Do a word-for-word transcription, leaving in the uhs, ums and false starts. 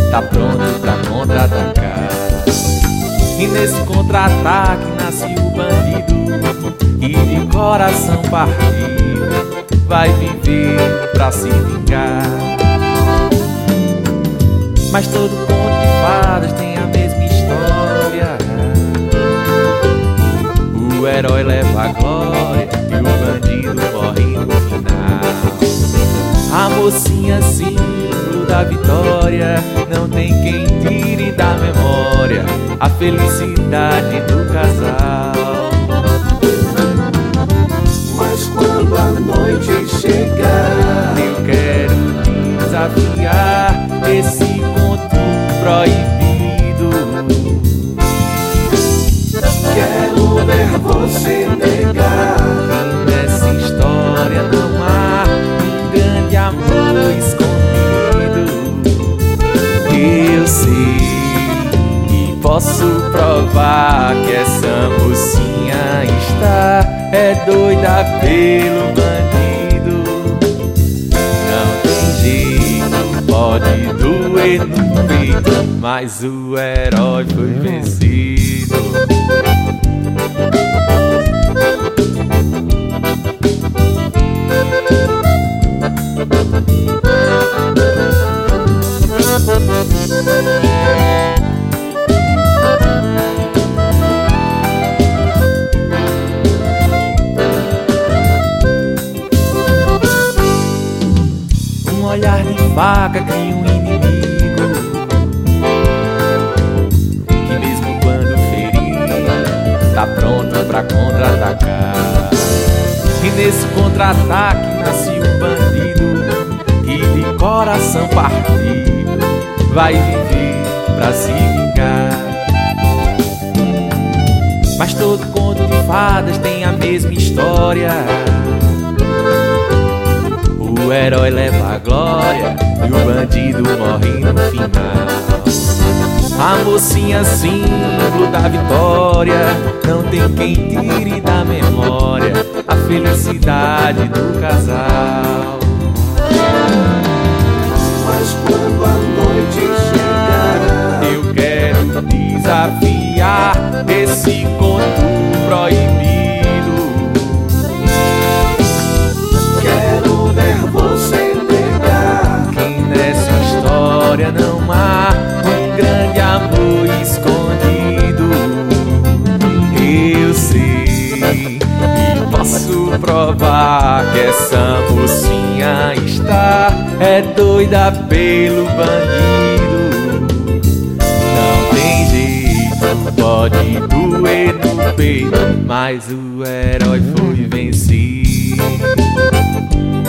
tá pronto pra contra-atacar. E nesse contra-ataque nasce o bandido, e de coração partido vai viver pra se vingar. Mas todo conto de fadas tem a mesma história. O herói leva a glória e o bandido morre no final. A mocinha, símbolo da vitória, não tem quem tire da memória a felicidade do casal. Mas quando a noite chegar, eu quero desafiar esse conto proibido. quero ver você negar E nessa história não há um grande amor escondido. Eu sei e posso provar que essa mocinha está é doida pelo bandido. Não tem jeito, pode doer no peito, mas o herói foi vencido. Um olhar de faca cria um inimigo, que mesmo quando ferido tá pronto pra contra-atacar. E nesse contra-ataque nasce um bandido, que de coração partido vai viver pra se vingar. Mas todo conto de fadas tem a mesma história. O herói leva a glória e o bandido morre no final. A mocinha, símbolo da vitória, não tem quem tire da memória a felicidade do casal. Mas quando a noite chegar, eu quero desafiar esse conto proibido. quero ver você negar Que nessa história não há um grande amor escondido. Eu sei e posso provar que essa mocinha está é doida pelo bandido. Não tem jeito, pode doer no peito, mas o herói foi vencido.